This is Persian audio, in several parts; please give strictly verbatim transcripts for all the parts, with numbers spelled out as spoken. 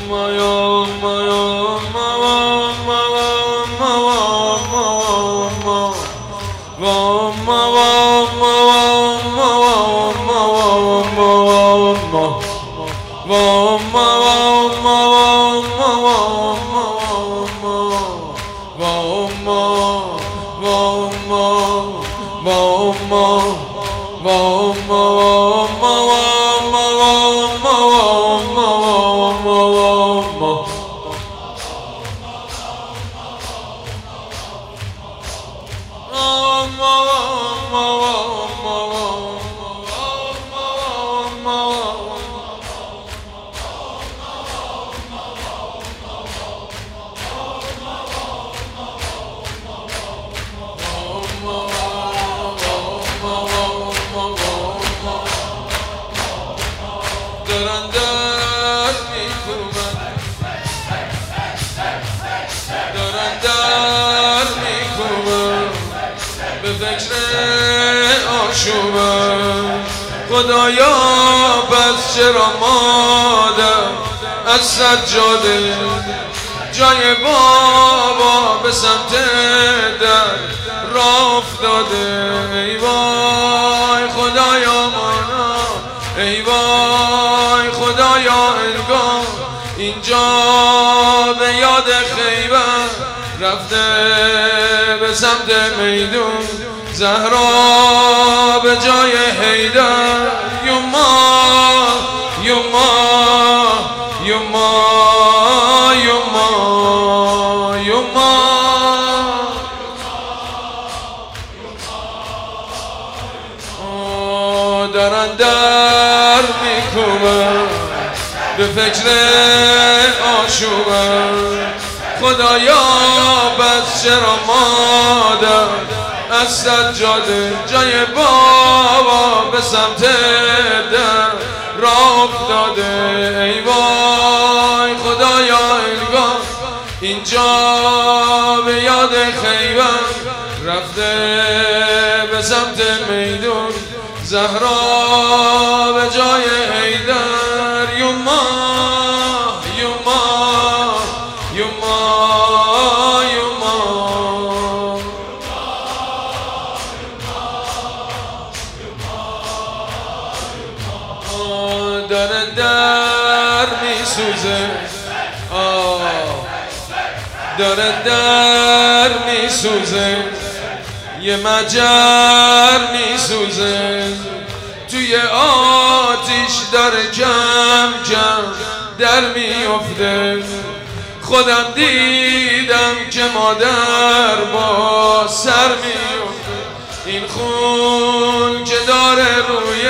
دارن در میکوبن دارن در میکوبن به فکر آشوبن خدایا بس چرا مادر از سجاده جای بابا به سمت در راه افتاده ای وای خدایا مانا ای وای خدایا انگار اینجا به یاد خیبر رفته به سمت میدون زهرا به جای حیدر یوما یوما یوما یوما یوما دارن در میکوبن به فکر آشوبن خدایا بس چرا مادر از سجاده جای بابا به سمت در راه افتاده ای وای خدایا انگار اینجا به یاد خیبر رفته به سمت میدون زهرا به جای حیدر یوما یوما یوما یوما داره در میسوزه داره در میسوزه یه مجر میسوزه توی آتیش داره جم جم در میفته خودم دیدم که مادر با سر میفته این خون که داره روی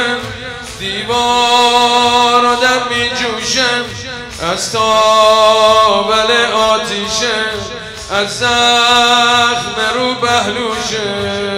دیوار و در میجوشه از تابل آتیشه از زخم رو پهلوشه